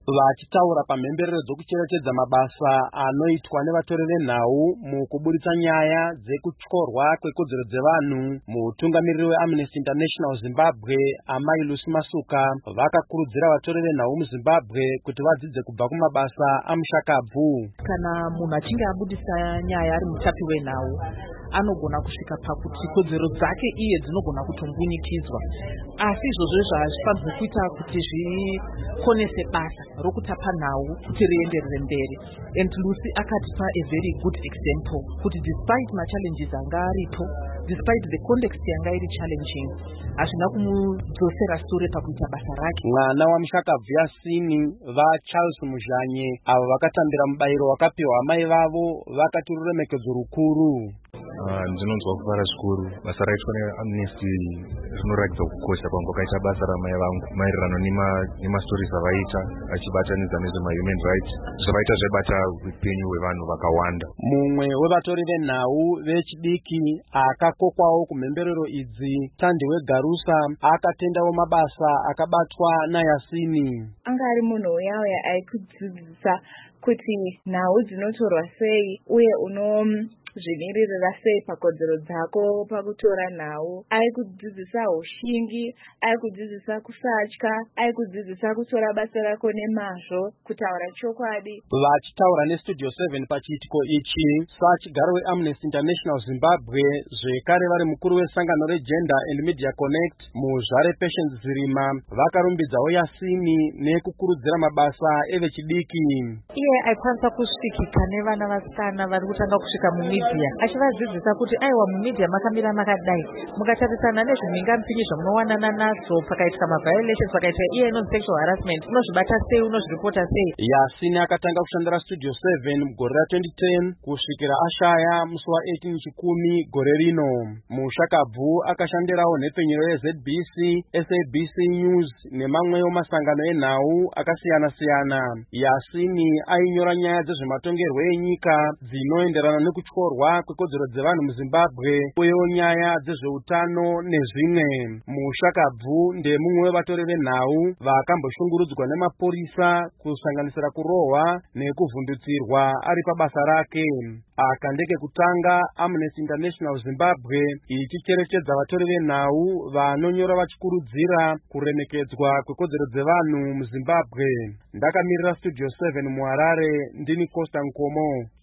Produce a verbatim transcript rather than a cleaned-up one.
Vachitaura pamhemberero dzokucherechedza mabasa anoitwa nevatori venhau mukuburitsa nyaya dzekutyorwa kwekodzero dzevanhu, mutungamiriri weAmnesty International Zimbabwe Amai Lucy Masuka vakakurudzira vatori venhau muZimbabwe kuti vadzidze kubva kumabasa amushakabvu. Kana munhu achinge abudisa nyaya ari mutapi wenhau, anogona kusvika pakuti kodzero dzake iye dzinogona kutombunikidzwa, asi izvozvo hazvifanirwi kuita kuti zvikonese basa rokutapa nhau kuti rienderere mberi. And Lucy akatipa a very good example kuti despite machallenges anga aripo, despite the context yanga iri challenging, hazvina kumudzosera sure pakuita basa rake. Mwana wamushakabvu Yasini vaCharles Muzhanye avo vakatambira mubayiro wakapiwa amai vavo vakati ruremekedzo rukuru. Ndinonzwa kufara zvikuru. Basa raitwa neAmnesty rinoratidza kukosha kwangu kaita basa ramai vangu maererano nemastorisi avaita achibatanidza nezvemahuman rights zvavaita zvaibata upenyu hwevanhu vakawanda. Mumwe wevatori venhau vechidiki akakokwawo kumhemberero idzi, Tandiwe Garusa, akatendawo mabasa akabatwa naYasini. Anga ari munhu uya uya aikudzidzisa kuti nhau dzinotorwa sei uye uno zvimiririra sei pakodzero dzako pakutora nhau. Aikudzidzisa ushingi, aikudzidzisa kusatya, aikudzidzisa kutora basa rako nemazvo, kutaura chokwadi. Vachitaura neStudio seven pachiitiko ichi, sachigaro weAmnesty International Zimbabwe, zvekare vari mukuru wesangano reGender and Media Connect, Muzvare Patience Zirima, vakarumbidzawo Yasini nekukurudzira mabasa evechidiki. Iye aikwanisa kusvikika nevana vasikana vari kutanga kusvika mumi achivadzidzisa kuti aiwa mumedia makamira makadai, mukatarisana nezvimhingamupinyi zvamunowanana nazvo pakaitika maviolations, pakaitika iye inonzi sexual harassment, unozvibata sei, unozviripota sei. Yasini akatanga kushandira Studio seven mugore ra twenty ten kusvikira ashaya musi wa-eighteen Chikumi gore rino. Mushakabvu akashandirawo nhepfenyuro yeZ B C, S A B C News nemamwewo masangano enhau akasiyana-siyana. Yasini ainyora nyaya dzezvematongerwo enyika dzinoenderana nekutyorwa kwekodzero dzevanhu muZimbabwe, uyewo nyaya dzezveutano nezvimwe. Mushakabvu ndemumwe wevatori venhau vakamboshungurudzwa nemapurisa kusanganisira kurohwa nekuvhundutsirwa ari pabasa rake. Aka ndekekutanga Amnesty International Zimbabwe ichicherechedza vatori venhau vanonyora vachikurudzira kuremekedzwa kwekodzero dzevanhu muZimbabwe. Ndakamirira Studio seven muHarare, ndini Costa Nkomo.